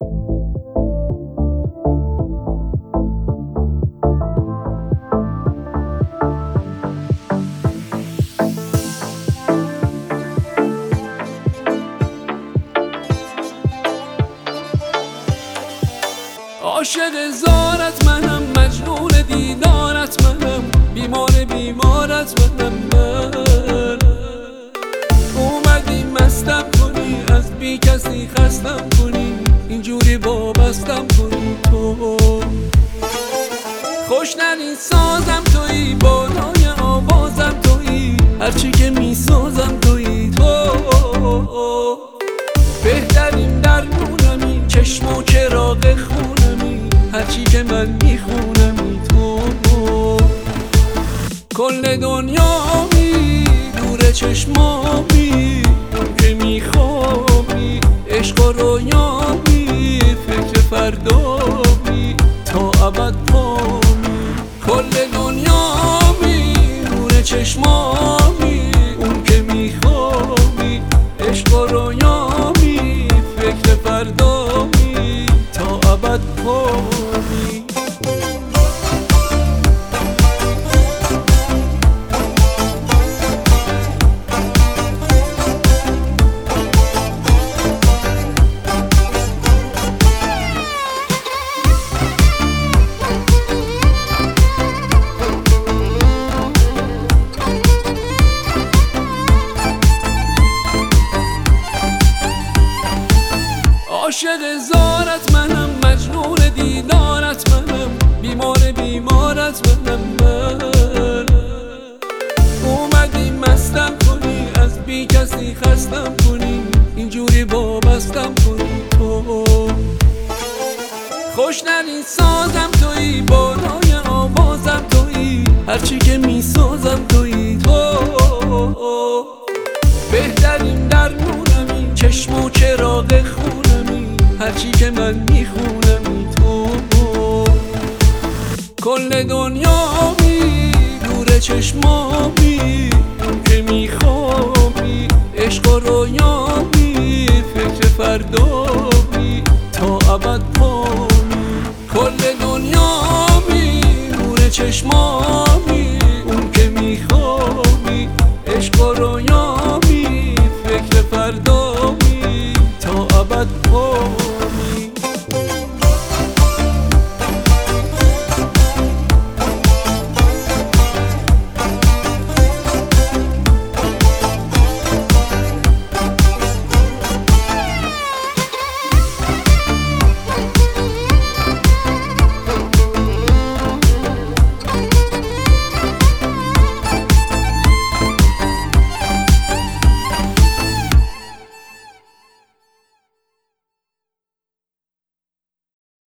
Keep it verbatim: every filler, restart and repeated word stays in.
عاشق زارت منم، مجنون دیدارت منم، بیمار بیمارت منم. من اومدی مستم کنی، از بی کسی خستم کنی، اینجوری وابستم کنی. تو خوشنرین سازم تویی، بالای آوازم تویی، هرچی که میسازم تویی. تو بهترین درمونمی، چشم و چراغ خونمی، هرچی که من میخونمی. تو کل دنیامی، دور چشمامی، اون که میخوابی، عشق و رویامی، فکر فردامی، تا ابد پامی. کل دنیامی، دور چشمامی، اون که میخوابی، عشق و رویامی، فکر فردامی، تا ابد پامی. عاشق زارت منم، مجنون دیدارت منم، بیمار بیمارت منم. من اومدی مستم کنی، از بی کسی خستم کنی، اینجوری وابستم کنی. تو خوشنرین سازم تویی، بالای آوازم تویی، هرچی که میسازم تویی. تو بهترین درمونمی، چشم و چراغ خونمی، هرچی که من میخونمی. تو کل دنیامی، دور چشمامی، اون که میخوابی، عشق و رویامی، فکر فردامی، تا ابد پامی. کل دنیامی، دور چشمامی،